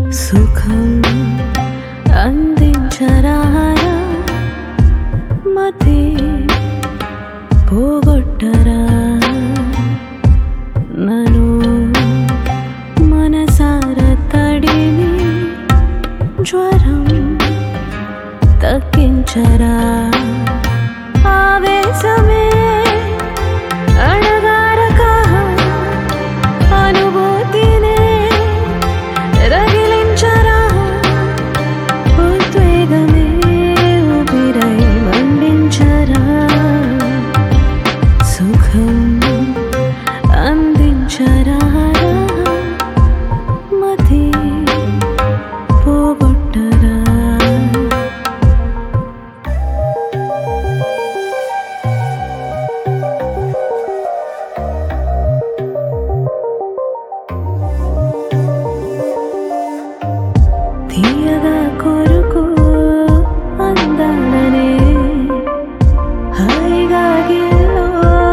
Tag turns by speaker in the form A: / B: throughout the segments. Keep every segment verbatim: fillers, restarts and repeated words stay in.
A: సుఖం అందించరారా మతి పోగొట్టరా నను మనసార తడిని జ్వరం తగ్గించరా ఆవేశమే అణగారక అనుభూతినే రగిలించరా ఉద్వేగమే ఊపిరై మండించరా సుఖం అందించరా మతి పోగొట్టరా తీయగా కొరుకు అందాలనే హాయిగా గిల్లో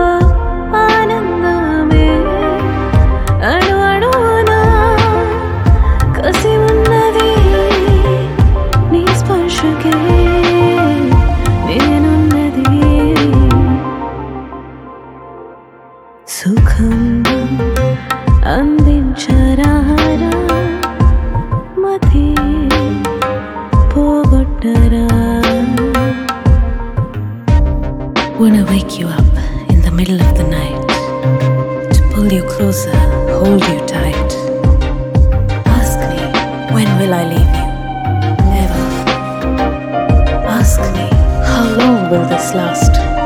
A: ఆనందమే అణు అణువునా కసి ఉన్నది నీ స్పర్శకే నేనున్నది సుఖం అందించరారా మతి పోగొట్టరా Wanna wake you up in the middle of the night to pull you closer, hold you tight. Ask me, when will I leave you? Never. Ask me, how long will this last?